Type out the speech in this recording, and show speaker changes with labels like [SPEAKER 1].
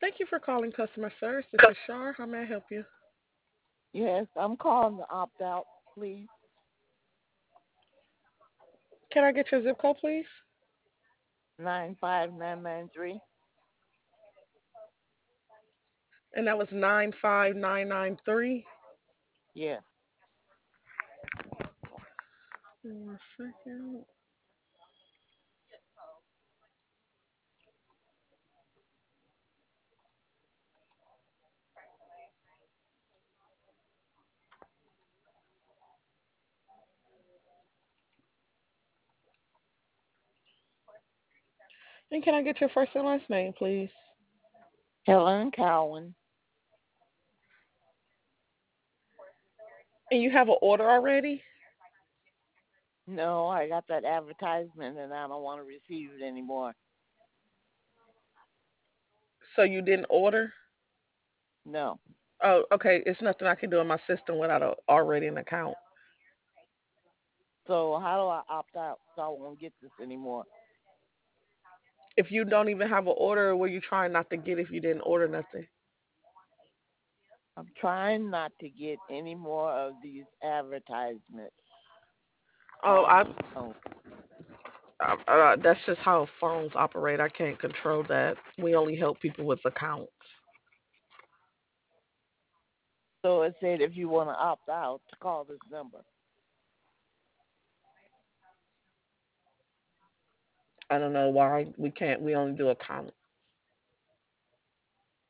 [SPEAKER 1] Thank you for calling customer service. This is Shar. How may I help you?
[SPEAKER 2] Yes, I'm calling to opt out, please.
[SPEAKER 1] Can I get your zip code, please?
[SPEAKER 2] 95993.
[SPEAKER 1] And that was 95993.
[SPEAKER 2] Yes.
[SPEAKER 1] One second. And can I get your first and last name, please?
[SPEAKER 2] Helen Cowan.
[SPEAKER 1] And you have an order already?
[SPEAKER 2] No, I got that advertisement and I don't want to receive it anymore.
[SPEAKER 1] So you didn't order?
[SPEAKER 2] No.
[SPEAKER 1] Oh, okay. It's nothing I can do in my system without already an account.
[SPEAKER 2] So how do I opt out so I won't get this anymore?
[SPEAKER 1] If you don't even have an order, were you trying not to get if you didn't order nothing?
[SPEAKER 2] I'm trying not to get any more of these advertisements
[SPEAKER 1] Oh,
[SPEAKER 2] on my phone.
[SPEAKER 1] that's just how phones operate. I can't control that. We only help people with accounts.
[SPEAKER 2] So it said if you want to opt out, to call this number.
[SPEAKER 1] I don't know why we can't. We only do accounts.